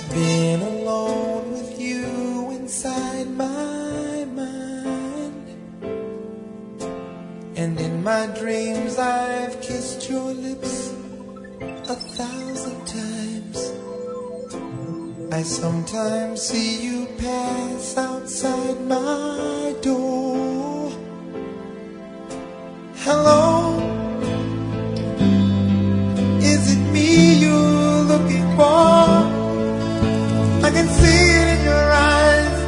I've been alone with you inside my mind, and in my dreams I've kissed your lips 1,000 times. I sometimes see you pass outside my door. Hello, is it me you're looking for? I can see it in your eyes,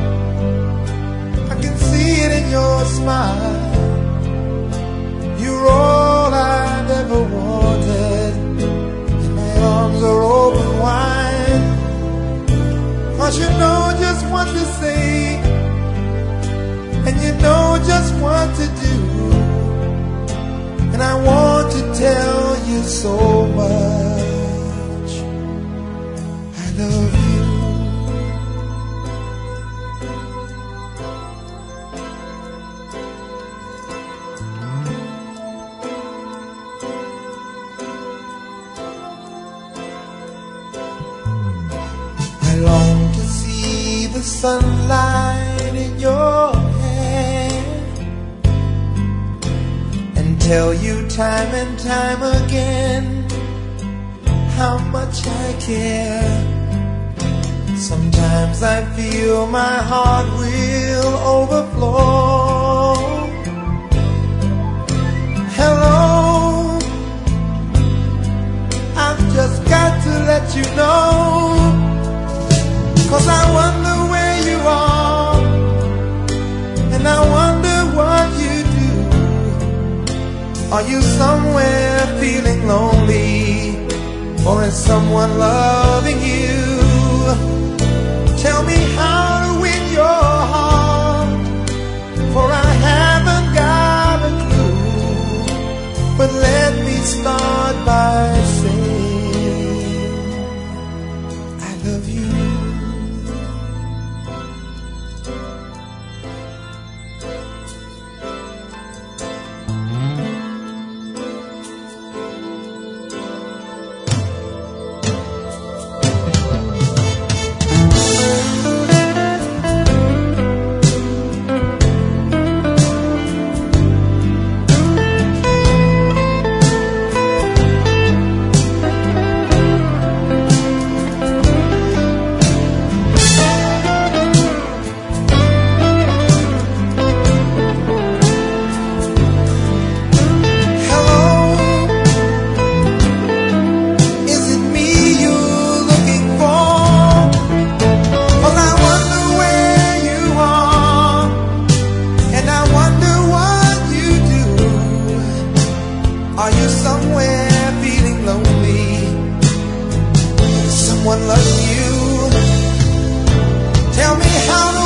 I can see it in your smile. You're all I've ever wanted, and my arms are open wide. 'Cause you know just what to say, and you know just what to do, and I want to tell you so much. I love you. I long to see the sunlight in your hair and tell you time and time again how much I care. Sometimes I feel my heart will overflow. Hello, I've just got to let you know, 'cause I wonder where you are, and I wonder what you do. Are you somewhere feeling lonely, or is someone loving you? Tell me how to win your heart, for I haven't got a clue. But let me start by saying I love you. Are you somewhere feeling lonely? Is someone loving you? Tell me how to